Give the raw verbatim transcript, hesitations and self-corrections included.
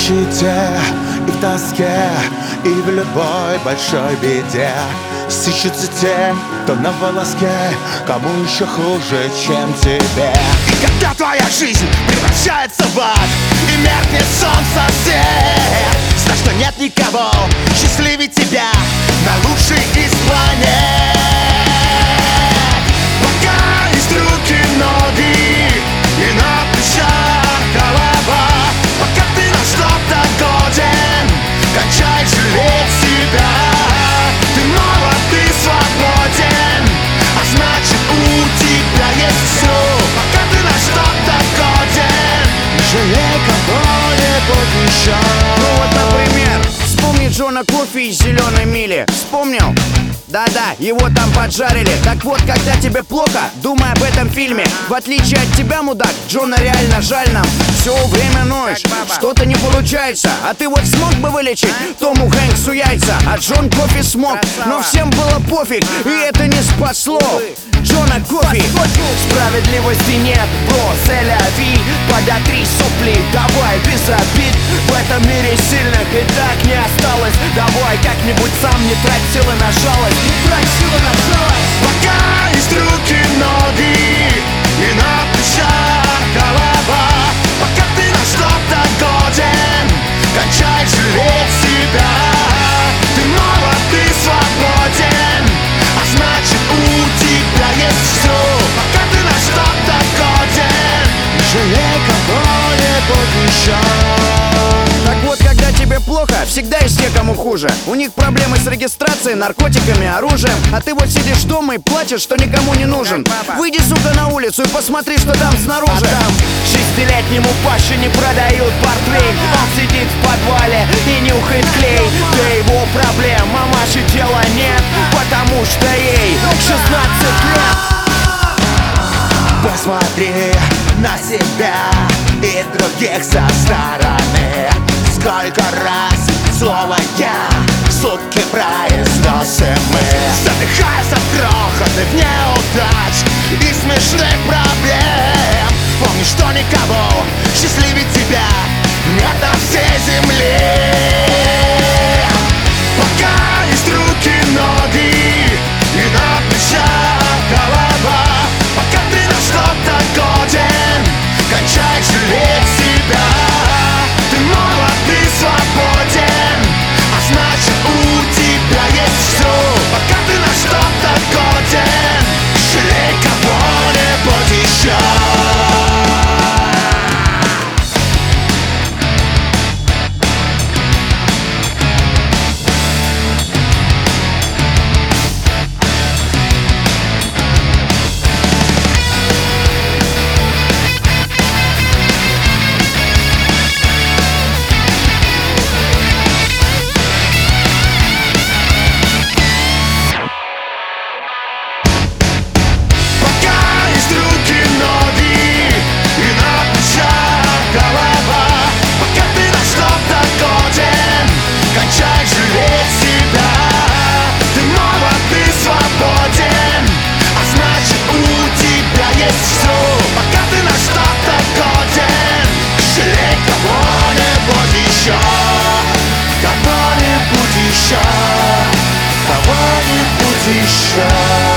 нищете, и в тоске, и в любой большой беде сыщутся те, кто на волоске, кому еще хуже, чем тебе. И когда твоя жизнь превращается в ад и меркнет солнце свет, знай, что нет никого счастливее тебя на лучшей из планет. Пока есть руки, ноги и на плечах голова, пока ты на что-то годен, кончай жалеть себя. Ты молод, ты свободен, а значит у тебя есть все. Пока ты на что-то годен, не жалей кого-нибудь еще. Ну вот, например, вспомни Джона Кофи из «Зеленой мили». Вспомнил? Да-да, его там поджарили. Так вот, когда тебе плохо, думай об этом фильме. В отличие от тебя, мудак, Джона реально жаль нам. Все время ноешь, что-то не получается. А ты вот смог бы вылечить Тому Хэнксу яйца? А Джон Кофи смог, но всем было пофиг, и это не спасло Джона Кофи. Справедливости нет, бро, селяви. Подотри сопли, давай без обид. В этом мире сильных и так не осталось. Давай как-нибудь сам не трать силы на жалость. Не трать силы на жалость. Пока есть руки, ноги и на плечах голова, пока ты на что-то годен, кончай жалеть себя. Ты молод, ты свободен, а значит у тебя есть все. Пока ты на что-то годен, не жалей кого-нибудь еще. Так вот, когда тебе плохо, всегда есть те, кому хуже. У них проблемы с регистрацией, наркотиками, оружием. А ты вот сидишь дома и плачешь, что никому не нужен. Выйди, сука, на улицу и посмотри, что там снаружи. А там шестилетнему Паше не продают портвейн. Он сидит в подвале и нюхает клей. Да его проблем, мамаши дела нет, потому что ей шестнадцать лет. Посмотри на себя и других со стороны. Сколько раз слово «я» в сутки произносим мы, задыхаясь от грохота в неудач и смешных проблем. Помни, что никого счастливее тебя нет на всей земле. Пока есть руки, ноги и на плечах голова, пока ты на что-то годен, кончай жалеть себя. Ты молод, ты свободен, а значит у тебя есть все. Пока ты на что-то годен, жалей кого-нибудь еще. Кого-нибудь еще.